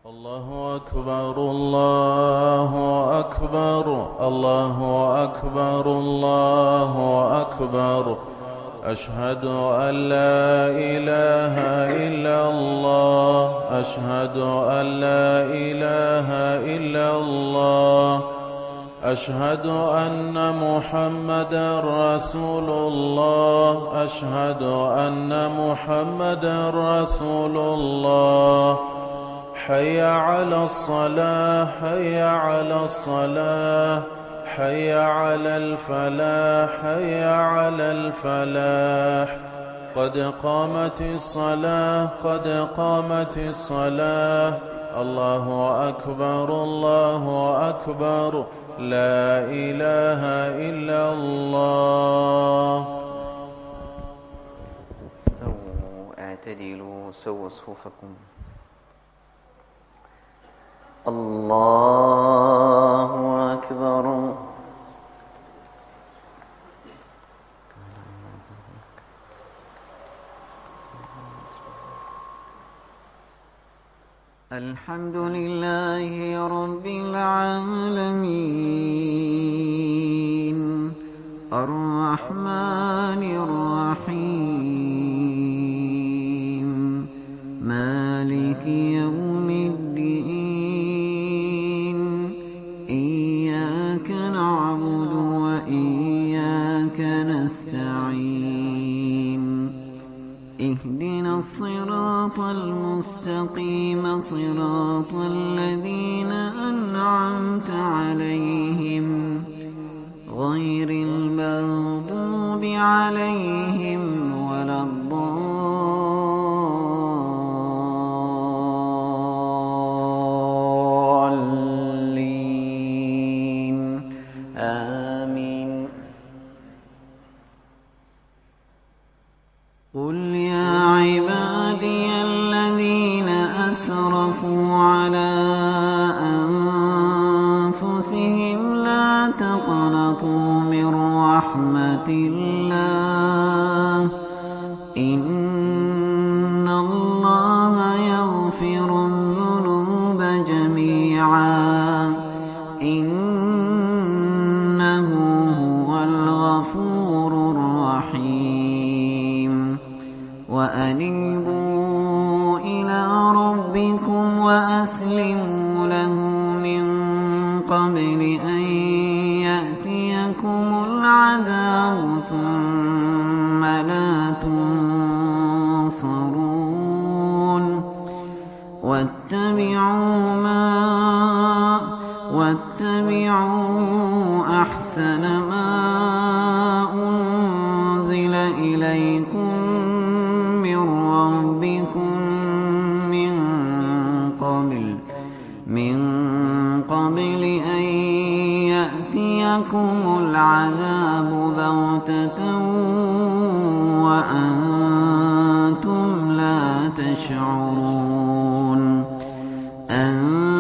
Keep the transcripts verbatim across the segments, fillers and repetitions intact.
الله أكبر الله أكبر الله أكبر الله أكبر أشهد أن لا إله إلا الله أشهد أن لا إله إلا الله أشهد أن محمدا رسول الله أشهد أن محمدا رسول الله حي على الصلاة حي على الصلاة حي على الفلاح حي على الفلاح قد قامت الصلاة قد قامت الصلاة الله أكبر الله أكبر لا إله إلا الله. استووا اعتدلوا سووا صفوفكم. الله أكبر. الحمد لله رب العالمين الرحمن الرحيم مالك يوم الدين إياك نعبد وإياك نستعين اهدنا الصراط المستقيم صراط الذين أنعمت عليهم غير المغضوب عليهم ولا الضالين آمين. قل يا عبادي الذين أسرفوا على أنفسهم لا تقنطوا من رحمة الله إن الله يغفر الذنوب جميعا إنه هو الغفور الرحيم. وأنيبوا إلى ربكم وأسلموا له من قبل أن يأتيكم العذاب ثم لا تنصرون. واتبعوا ما واتبعوا أحسن ما أنزل إليكم من ربكم من قبل من قبل أن يأتيكم العذاب بغتة وأنتم لا تشعرون. أن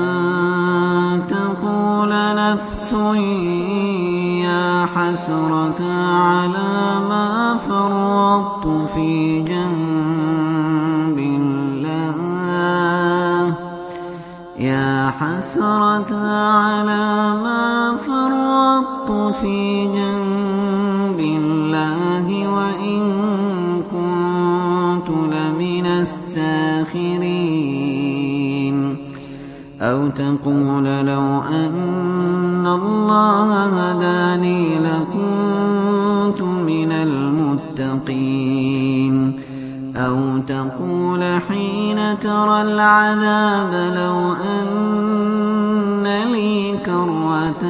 تقول نفس يا حسرة على ما فرطت في جنب الله يا حسرة على ما فرطت في جنب الله وإن كنت لمن الساخرين. أو تقول لو أن الله هداني لكنت من المتقين. أو تقول حين ترى العذاب لو أن لي كرة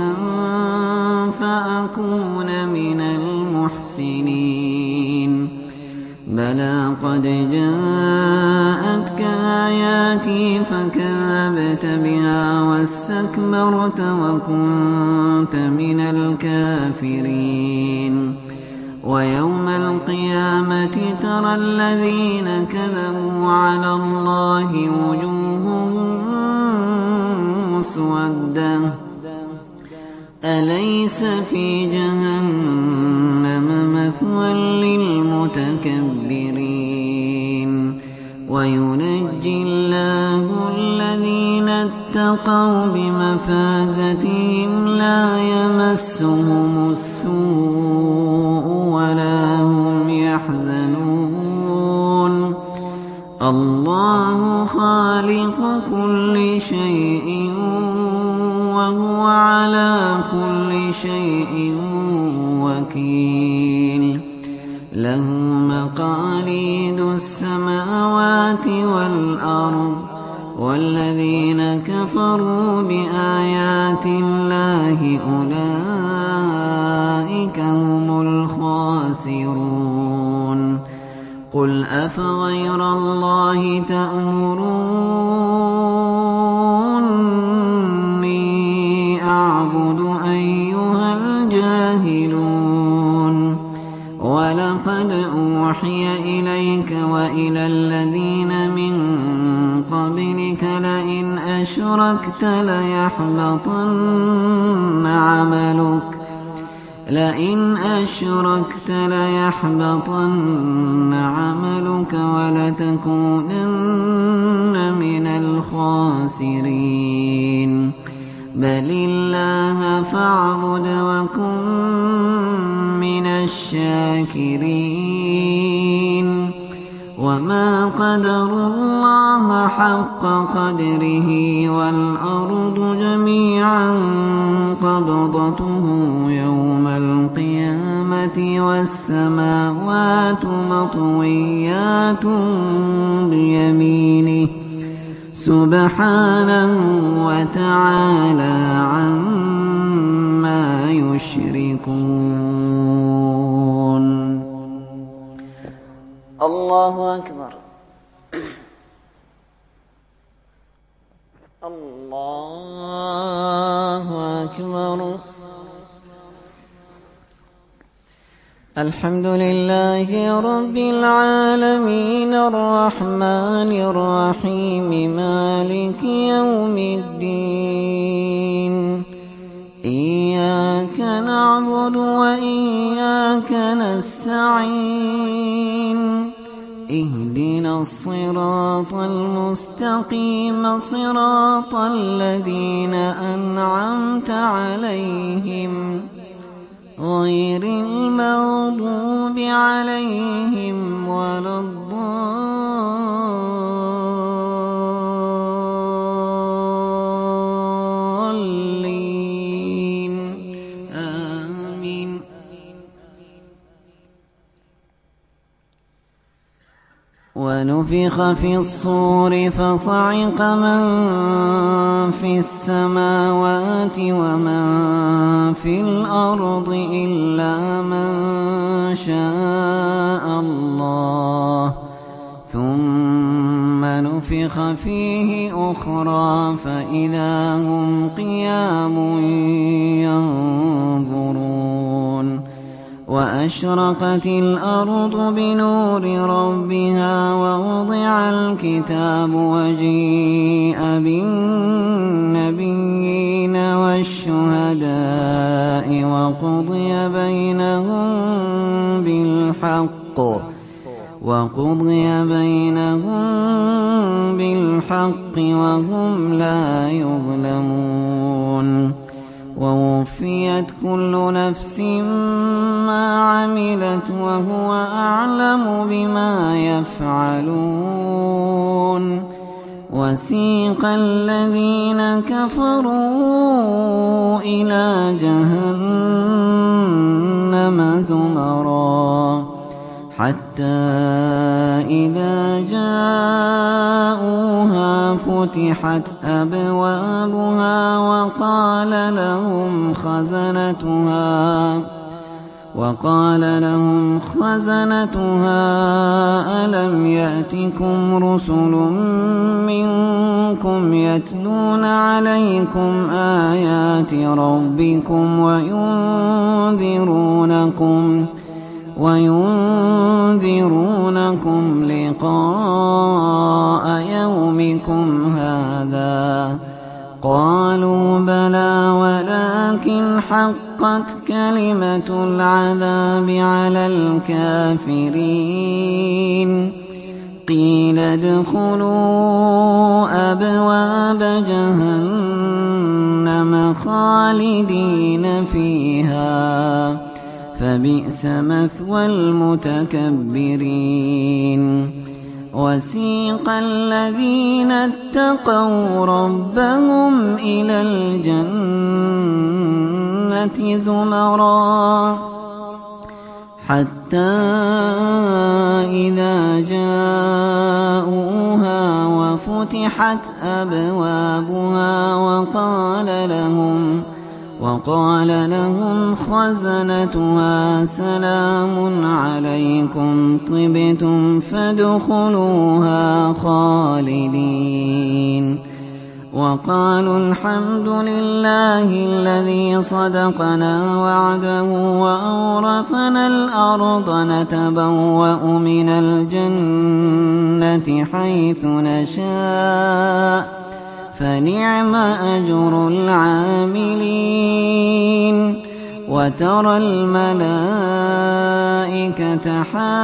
فأكون من المحسنين. بلى قد جاءتك آياتي فكذبت بها واستكبرت وكنت من الكافرين. ويوم القيامة ترى الذين كذبوا على الله وجوههم مسودة أليس في جهنم مثوى للمتكبرين. وينجي الله الذين اتقوا بمفازتهم لا يمسهم السوء ولا هم يحزنون الله خالق كل شيء وهو على كل شيء وكيل له مقاليد السماوات والأرض والذين كفروا بآيات الله أولئك هم الخاسرون قل أفغير الله تأمروني أعبد أيها الجاهلون ولقد أوحي إليك وإلى الذين من قبلك لئن أشركت ليحبطن عملك لئن أشركت ليحبطن عملك ولتكونن من الخاسرين بل الله فاعبد وكن من الشاكرين وما قدروا الله حق قدره والأرض جميعا قبضته يوم القيامة والسماوات مطويات بيمينه سبحانه وتعالى عما يشركون. الله أكبر. الله أكبر. الحمد لله رب العالمين الرحمن الرحيم مالك يوم الدين إياك نعبد وإياك نستعين اهدنا الصراط المستقيم صراط الذين أنعمت عليهم غير المغضوب عليهم ولا الضالين آمين. ونفخ في الصور فصعق من في السماوات ومن في الأرض إلا من شاء الله ثم نفخ فيه أخرى فإذا هم قيام ينظرون وأشرقت الأرض بنور ربها ووضع الكتاب وجيء بالنبيين والشهداء وقضي بينهم بالحق وقضي بينهم بالحق وهم لا يظلمون ووفيت كل نفس ما عملت وهو أعلم بما يفعلون وسيق الذين كفروا إلى جهنم زمرا حتى إذا جاءوها فتحت أبوابها وقال لهم خزنتها وقال لهم خزنتها ألم يأتكم رسل منكم يتلون عليكم آيات ربكم وينذرونكم وينذرونكم لقاء يومكم هذا قالوا بلى ولكن حقت كلمة العذاب على الكافرين قيل ادخلوا أبواب جهنم خالدين فيها فبئس مثوى المتكبرين وسيق الذين اتقوا ربهم إلى الجنة زمرا حتى إذا جاءوها وفتحت أبوابها وقال لهم وقال لهم خزنتها سلام عليكم طبتم فادخلوها خالدين وقالوا الحمد لله الذي صدقنا وعده وأورثنا الأرض نتبوأ من الجنة حيث نشاء فنعم أجر العاملين وترى الملائكة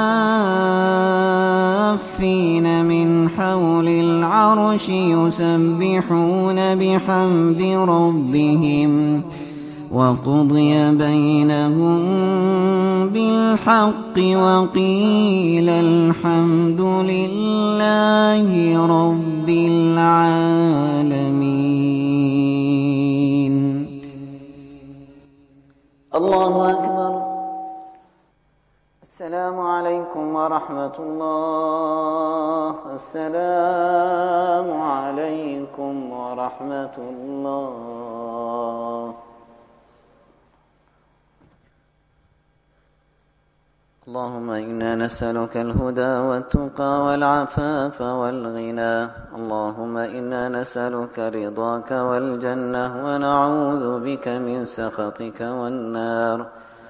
حافين من حول العرش يسبحون بحمد ربهم وقضي بينهم بالحق وقيل الحمد لله رب العالمين. الله أكبر. السلام عليكم ورحمة الله. السلام عليكم ورحمة الله. اللهم إنا نسألك الهدى والتقى والعفاف والغنى. اللهم إنا نسألك رضاك والجنة ونعوذ بك من سخطك والنار.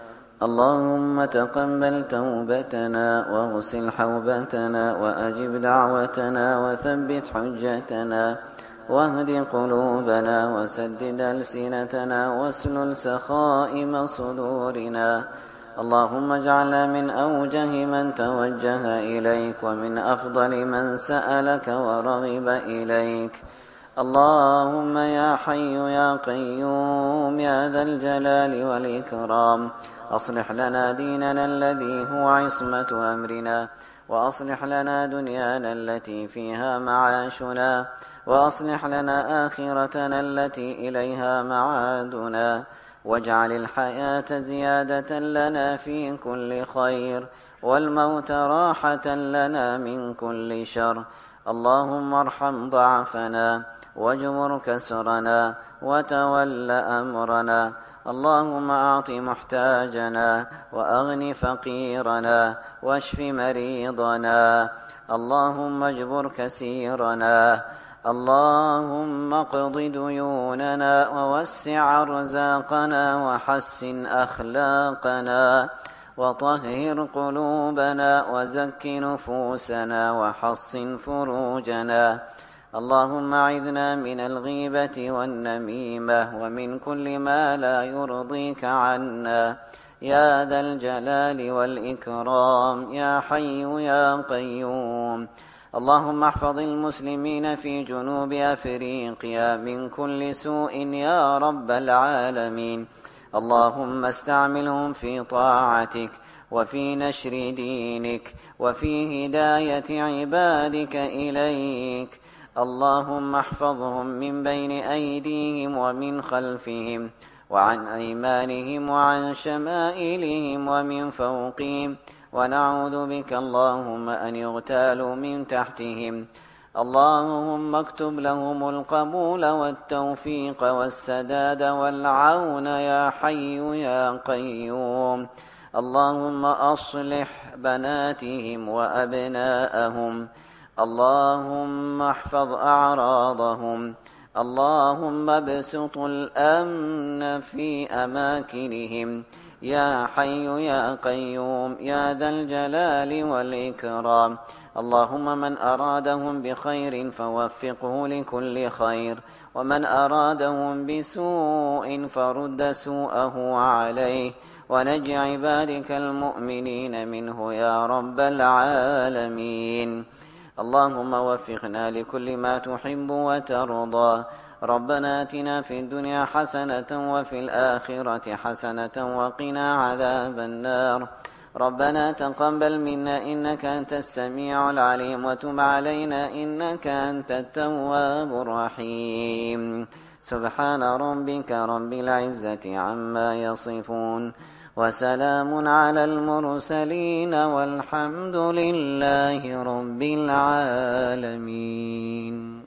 اللهم تقبل توبتنا واغسل حوبتنا وأجب دعوتنا وثبت حجتنا واهد قلوبنا وسدد ألسنتنا واسلل سخائم صدورنا. اللهم اجعلنا من أوجه من توجه إليك ومن أفضل من سألك ورغب إليك. اللهم يا حي يا قيوم يا ذا الجلال والإكرام أصلح لنا ديننا الذي هو عصمة أمرنا وأصلح لنا دنيانا التي فيها معاشنا وأصلح لنا آخرتنا التي إليها معادنا واجعل الحياة زيادة لنا في كل خير والموت راحة لنا من كل شر. اللهم ارحم ضعفنا واجبر كسرنا وتول أمرنا. اللهم أعط محتاجنا وأغن فقيرنا واشف مريضنا. اللهم اجبر كسيرنا. اللهم اقض ديوننا ووسع أرزاقنا وحسن أخلاقنا وطهر قلوبنا وزك نفوسنا وحصن فروجنا. اللهم أعذنا من الغيبة والنميمة ومن كل ما لا يرضيك عنا يا ذا الجلال والإكرام يا حي يا قيوم. اللهم احفظ المسلمين في جنوب أفريقيا من كل سوء يا رب العالمين. اللهم استعملهم في طاعتك وفي نشر دينك وفي هداية عبادك إليك. اللهم احفظهم من بين أيديهم ومن خلفهم وعن أيمانهم وعن شمائلهم ومن فوقهم ونعوذ بك اللهم أن يغتالوا من تحتهم. اللهم اكتب لهم القبول والتوفيق والسداد والعون يا حي يا قيوم. اللهم أصلح بناتهم وأبناءهم. اللهم احفظ أعراضهم. اللهم ابسط الأمن في أماكنهم يا حي يا قيوم يا ذا الجلال والإكرام. اللهم من أرادهم بخير فوفقه لكل خير ومن أرادهم بسوء فرد سوءه عليه ونج عبادك المؤمنين منه يا رب العالمين. اللهم وفقنا لكل ما تحب وترضى. ربنا آتنا في الدنيا حسنة وفي الآخرة حسنة وقنا عذاب النار. ربنا تقبل منا إنك أنت السميع العليم وتب علينا إنك أنت التواب الرحيم. سبحان ربك رب العزة عما يصفون وسلام على المرسلين والحمد لله رب العالمين.